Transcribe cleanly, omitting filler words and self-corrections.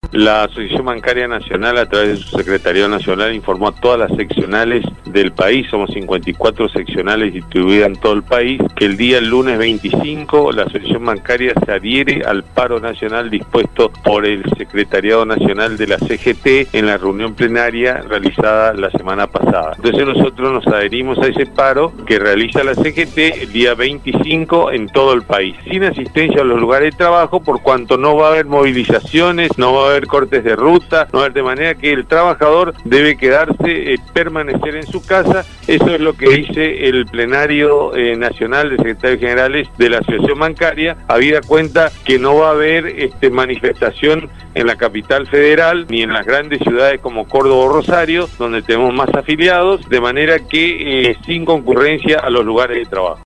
La Asociación Bancaria Nacional, a través de su Secretariado Nacional, informó a todas las seccionales del país, somos 54 seccionales distribuidas en todo el país, que el lunes 25 la Asociación Bancaria se adhiere al paro nacional dispuesto por el Secretariado Nacional de la CGT en la reunión plenaria realizada la semana pasada. Entonces nosotros nos adherimos a ese paro que realiza la CGT el día 25 en todo el país, sin asistencia a los lugares de trabajo, por cuanto no va a haber movilizaciones, no va a haber cortes de ruta, no va a haber, de manera que el trabajador debe quedarse, permanecer en su casa. Eso es lo que dice el plenario nacional de secretarios generales de la Asociación Bancaria, habida cuenta que no va a haber manifestación en la capital federal ni en las grandes ciudades como Córdoba o Rosario, donde tenemos más afiliados, de manera que sin concurrencia a los lugares de trabajo.